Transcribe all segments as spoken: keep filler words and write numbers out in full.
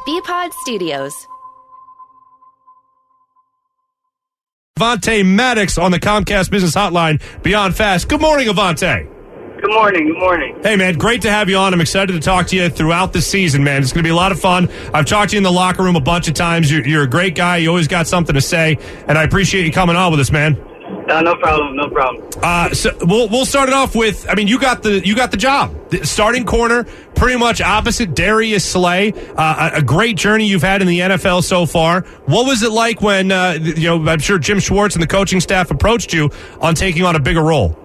B-Pod Studios. Avonte Maddox on the Comcast Business Hotline, Beyond Fast. Good morning, Avonte. Good morning, good morning. Hey, man, great to have you on. I'm excited to talk to you throughout the season, man. It's going to be a lot of fun. I've talked to you in the locker room a bunch of times. You're, you're a great guy. You always got something to say, and I appreciate you coming on with us, man. No, no problem, no problem. Uh, so we'll we'll start it off with. I mean, you got the you got the job, the starting corner, pretty much opposite Darius Slay. Uh, a, a great journey you've had in the N F L so far. What was it like when uh, you know? I'm sure Jim Schwartz and the coaching staff approached you on taking on a bigger role.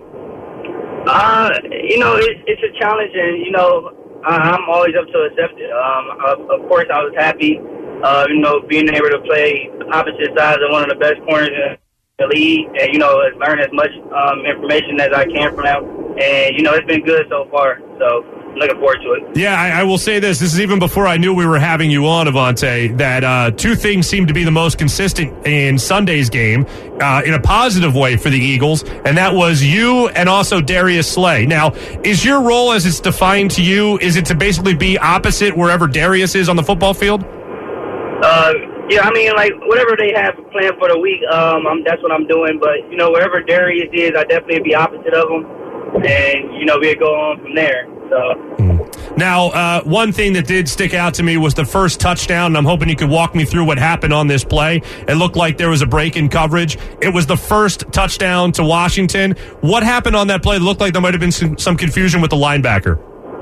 Uh, you know, it, it's a challenge, and you know, I'm always up to accept it. Um, of, of course, I was happy. Uh, you know, being able to play opposite sides of one of the best corners in the league, and you know, learn as much um, information as I can from them. And you know, it's been good so far. So I'm looking forward to it. Yeah, I, I will say this. This is even before I knew we were having you on, Avonte, that uh, two things seem to be the most consistent in Sunday's game uh, in a positive way for the Eagles, and that was you and also Darius Slay. Now, is your role as it's defined to you, is it to basically be opposite wherever Darius is on the football field? Uh, yeah, I mean, like, whatever they have planned for the week, um, I'm, that's what I'm doing. But, you know, wherever Darius is, I definitely be opposite of him. And, you know, we'll go on from there. So. Now, uh, one thing that did stick out to me was the first touchdown, and I'm hoping you could walk me through what happened on this play. It looked like there was a break in coverage. It was the first touchdown to Washington. What happened on that play? It looked like there might have been some, some confusion with the linebacker.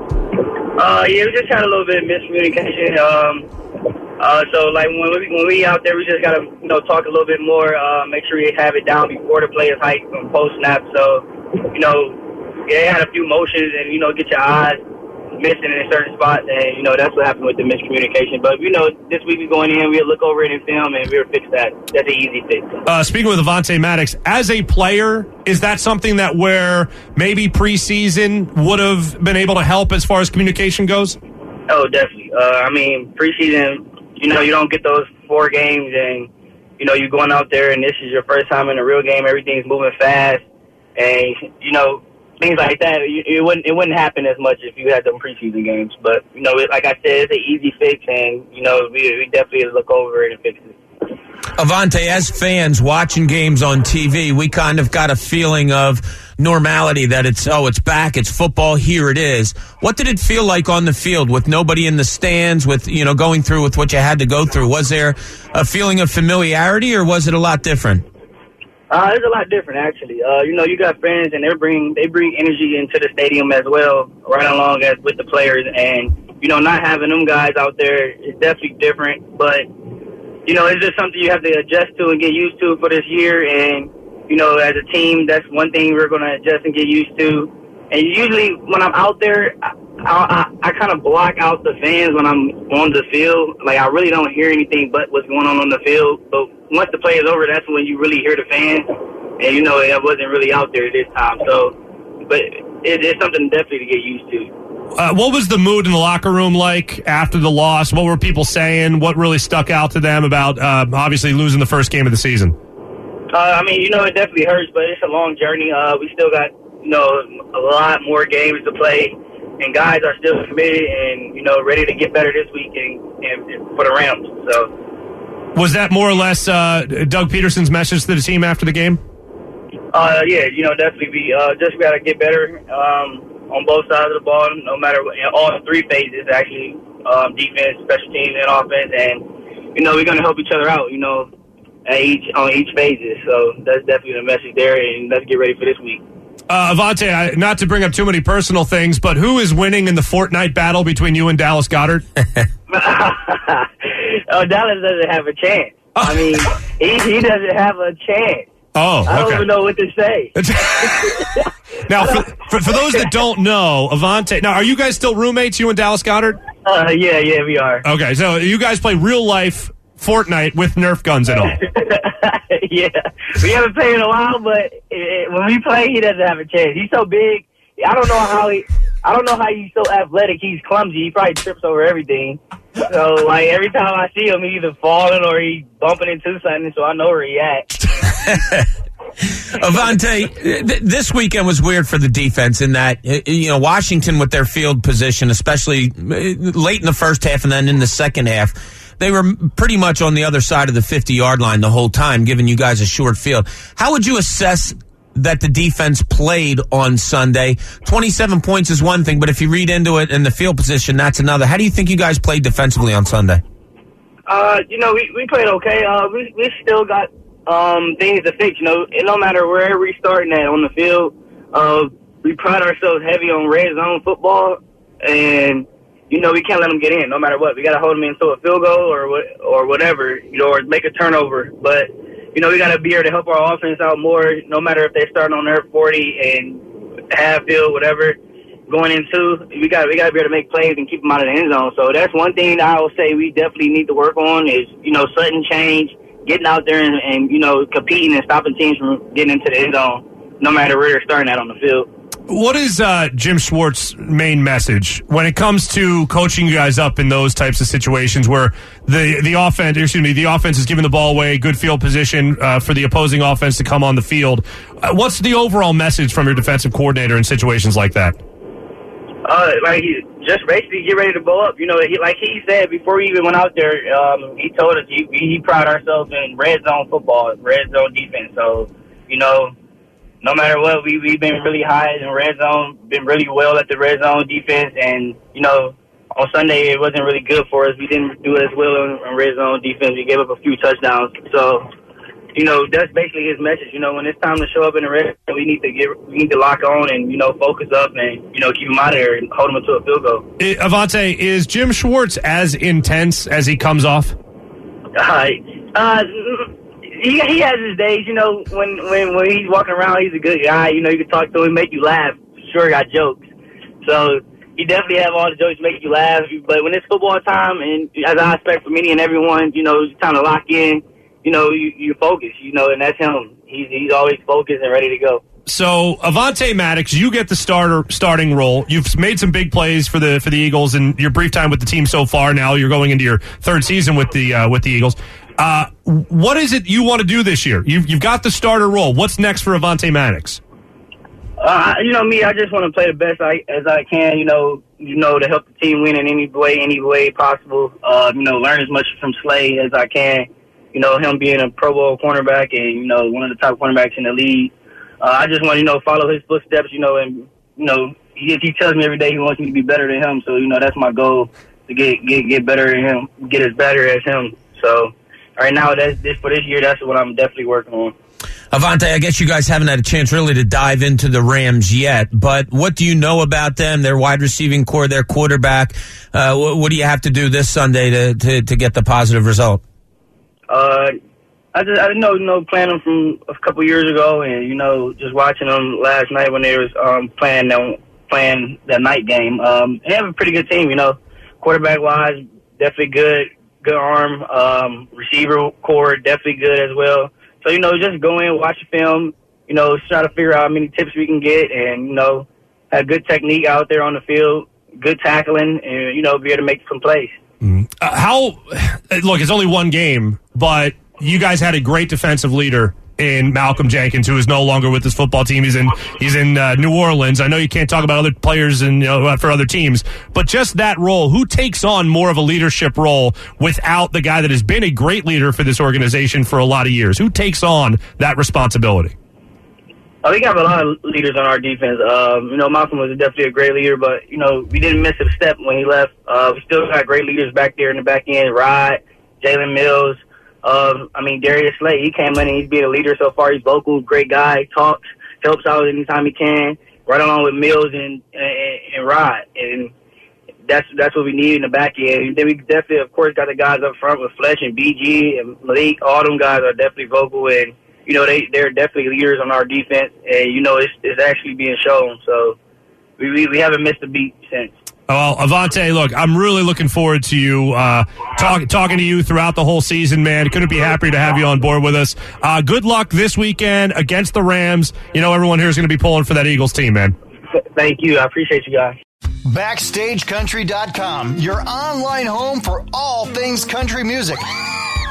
Uh, yeah, we just had a little bit of miscommunication. Um, uh, so, like, when we, when we out there, we just got to, you know, talk a little bit more, uh, make sure we have it down before the play is hiked from post-snap. So, you know, yeah, it had a few motions and, you know, get your eyes missing in certain spots, and, you know, that's what happened with the miscommunication. But, you know, this week we're going in, we'll look over it in film, and we'll fix that. That's an easy fix. Uh, speaking with Avonte Maddox, as a player, is that something that where maybe preseason would have been able to help as far as communication goes? Oh, definitely. Uh, I mean, preseason, you know, you don't get those four games, and, you know, you're going out there, and this is your first time in a real game. Everything's moving fast, and, you know, things like that, it wouldn't it wouldn't happen as much if you had them preseason games. But, you know, like I said, it's an easy fix, and, you know, we, we definitely look over it and fix it. Avonte, as fans watching games on T V, we kind of got a feeling of normality that it's, oh, it's back, it's football, here it is. What did it feel like on the field with nobody in the stands, with, you know, going through with what you had to go through? Was there a feeling of familiarity, or was it a lot different? Uh, it's a lot different, actually. Uh, you know, you got fans, and they bring they bring energy into the stadium as well, right along as with the players. And, you know, not having them guys out there is definitely different. But, you know, it's just something you have to adjust to and get used to for this year. And, you know, as a team, that's one thing we're going to adjust and get used to. And usually when I'm out there, I, I, I kind of block out the fans when I'm on the field. Like, I really don't hear anything but what's going on on the field. But once the play is over, that's when you really hear the fans. And, you know, I wasn't really out there this time. So, but it, it's something definitely to get used to. Uh, what was the mood in the locker room like after the loss? What were people saying? What really stuck out to them about uh, obviously losing the first game of the season? Uh, I mean, you know, it definitely hurts, but it's a long journey. Uh, we still got, you know, a lot more games to play. And guys are still committed and, you know, ready to get better this week and, and, and for the Rams. So, was that more or less uh, Doug Peterson's message to the team after the game? Uh, yeah, you know, definitely be uh, just got to get better um, on both sides of the ball, no matter what, in all three phases, actually, um, defense, special teams, and offense. And, you know, we're going to help each other out, you know, at each on each phases. So that's definitely the message there, and let's get ready for this week. Uh, Avonte, I, not to bring up too many personal things, but who is winning in the Fortnite battle between you and Dallas Goedert? Oh, Dallas doesn't have a chance. I mean, he, he doesn't have a chance. Oh, okay. I don't even know what to say. Now, for, for, for those that don't know, Avonte, now, are you guys still roommates, you and Dallas Goedert? Uh, yeah, yeah, we are. Okay, so you guys play real life Fortnite with Nerf guns and all. Yeah, we haven't played in a while, but it, when we play, he doesn't have a chance. He's so big. I don't know how he. I don't know how he's so athletic. He's clumsy. He probably trips over everything. So, like, every time I see him, he's either falling or he's bumping into something. So I know where he at. Avante, th- this weekend was weird for the defense in that, you know, Washington with their field position, especially late in the first half and then in the second half, they were pretty much on the other side of the fifty-yard line the whole time, giving you guys a short field. How would you assess that the defense played on Sunday? twenty-seven points is one thing, but if you read into it in the field position, that's another. How do you think you guys played defensively on Sunday? Uh, you know, we, we played okay. Uh, we, we still got um, things to fix, you know. And no matter where we're starting at on the field, uh, we pride ourselves heavy on red zone football, and you know, we can't let them get in no matter what. We got to hold them into a field goal or what, or whatever, you know, or make a turnover. But, you know, we got to be here to help our offense out more, no matter if they start on their forty and half field, whatever, going into. We got we got to be able to make plays and keep them out of the end zone. So that's one thing I will say we definitely need to work on is, you know, sudden change, getting out there and, and you know, competing and stopping teams from getting into the end zone, no matter where they're starting at on the field. What is uh, Jim Schwartz's main message when it comes to coaching you guys up in those types of situations where the the offense, excuse me, the offense is giving the ball away, good field position uh, for the opposing offense to come on the field? Uh, what's the overall message from your defensive coordinator in situations like that? Uh, like just basically get ready to blow up. You know, he, like he said before we even went out there, um, he told us he, he pride ourselves in red zone football, red zone defense. So, you know, no matter what, we, we've been really high in red zone, been really well at the red zone defense. And, you know, on Sunday it wasn't really good for us. We didn't do as well in, in red zone defense. We gave up a few touchdowns. So, you know, that's basically his message. You know, when it's time to show up in the red zone, we need to get, we need to lock on and, you know, focus up and, you know, keep him out of there and hold him to a field goal. Avante, is Jim Schwartz as intense as he comes off? Uh, uh He, he has his days, you know, when, when, when he's walking around, he's a good guy. You know, you can talk to him, make you laugh. Sure, he got jokes. So he definitely have all the jokes to make you laugh. But when it's football time, and as I expect from any and everyone, you know, it's time to lock in, you know, you, you focus, you know, and that's him. He's, he's always focused and ready to go. So, Avonte Maddox, you get the starter starting role. You've made some big plays for the for the Eagles in your brief time with the team so far. Now you're going into your third season with the uh, with the Eagles. Uh, what is it you want to do this year? You've, you've got the starter role. What's next for Avonte Maddox? Uh, you know me, I just want to play the best I, as I can, you know, you know, to help the team win in any way, any way possible. Uh, you know, learn as much from Slay as I can. You know, him being a Pro Bowl cornerback and, you know, one of the top cornerbacks in the league. Uh, I just want to, you know, follow his footsteps, you know, and, you know, he, he tells me every day he wants me to be better than him. So, you know, that's my goal, to get, get, get better than him, get as better as him. So, right now, that's this for this year. That's what I'm definitely working on. Avonte, I guess you guys haven't had a chance really to dive into the Rams yet, but what do you know about them? Their wide receiving core, their quarterback. Uh, what, what do you have to do this Sunday to, to, to get the positive result? Uh, I just I know you know playing them from a couple years ago, and you know just watching them last night when they was um, playing them playing that night game. Um, they have a pretty good team, you know, quarterback wise, definitely good. Good arm, um, receiver core, definitely good as well. So, you know, just go in, watch the film, you know, try to figure out how many tips we can get and, you know, have good technique out there on the field, good tackling, and, you know, be able to make some plays. Mm-hmm. Uh, how, look, it's only one game, but you guys had a great defensive leader in Malcolm Jenkins, who is no longer with this football team. He's in he's in uh, New Orleans. I know you can't talk about other players and you know, for other teams, but just that role, who takes on more of a leadership role without the guy that has been a great leader for this organization for a lot of years? Who takes on that responsibility? Oh, we got a lot of leaders on our defense. Um, you know, Malcolm was definitely a great leader, but, you know, we didn't miss a step when he left. Uh, we still got great leaders back there in the back end. Rod, Jalen Mills. Um, I mean, Darius Slay, he came in and he's been a leader so far. He's vocal, great guy, talks, helps out anytime he can, right along with Mills and, and, and Rod. And that's that's what we need in the back end. And then we definitely, of course, got the guys up front with Fletch and B G and Malik. All them guys are definitely vocal, and, you know, they, they're definitely leaders on our defense. And, you know, it's, it's actually being shown. So we, we, we haven't missed a beat since. Well, Avonte, look, I'm really looking forward to you uh, talk, talking to you throughout the whole season, man. Couldn't be happier to have you on board with us. Uh, good luck this weekend against the Rams. You know, everyone here is going to be pulling for that Eagles team, man. Thank you. I appreciate you guys. Backstage Country dot com, your online home for all things country music.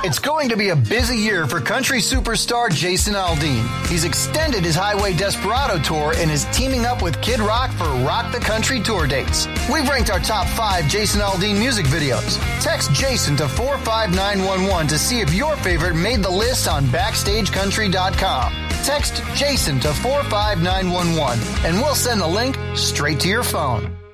It's going to be a busy year for country superstar Jason Aldean. He's extended his Highway Desperado tour and is teaming up with Kid Rock for Rock the Country tour dates. We've ranked our top five Jason Aldean music videos. Text Jason to four five nine one one to see if your favorite made the list on backstage country dot com. Text Jason to four five nine one one and we'll send the link straight to your phone.